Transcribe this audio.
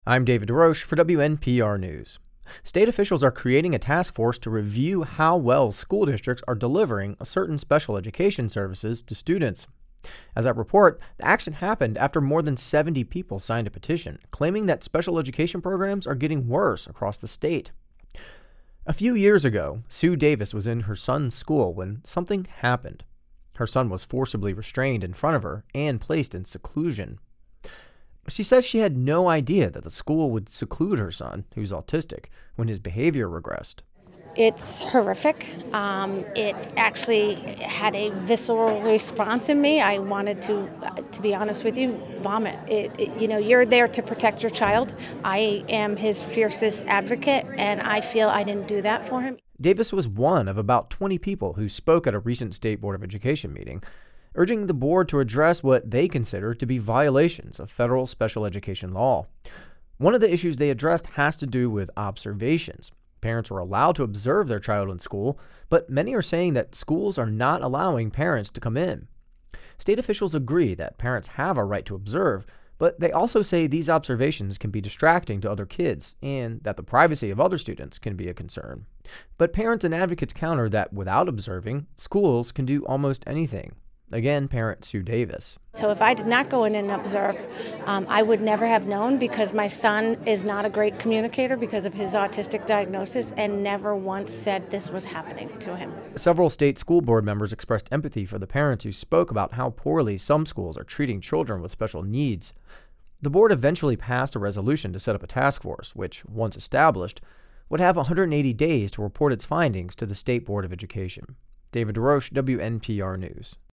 I'm David DeRoche for WNPR News. State officials are creating a task force to review how well school districts are delivering certain special education services to students. As I report, the action happened after more than 70 people signed a petition claiming that special education programs are getting worse across the state. A few years ago, Sue Davis was in her son's school when something happened. Her son was forcibly restrained in front of her and placed in seclusion. She says she had no idea that the school would seclude her son, who's autistic, when his behavior regressed. It's horrific. It actually had a visceral response in me. I wanted to be honest with you, vomit. You're there to protect your child. I am his fiercest advocate, and I feel I didn't do that for him. Davis was one of about 20 people who spoke at a recent State Board of Education meeting, urging the board to address what they consider to be violations of federal special education law. One of the issues they addressed has to do with observations. Parents were allowed to observe their child in school, but many are saying that schools are not allowing parents to come in. State officials agree that parents have a right to observe, but they also say these observations can be distracting to other kids and that the privacy of other students can be a concern. But parents and advocates counter that without observing, schools can do almost anything. Again, parent Sue Davis. So if I did not go in and observe, I would never have known, because my son is not a great communicator because of his autistic diagnosis and never once said this was happening to him. Several state school board members expressed empathy for the parents who spoke about how poorly some schools are treating children with special needs. The board eventually passed a resolution to set up a task force, which, once established, would have 180 days to report its findings to the State Board of Education. David DeRoche, WNPR News.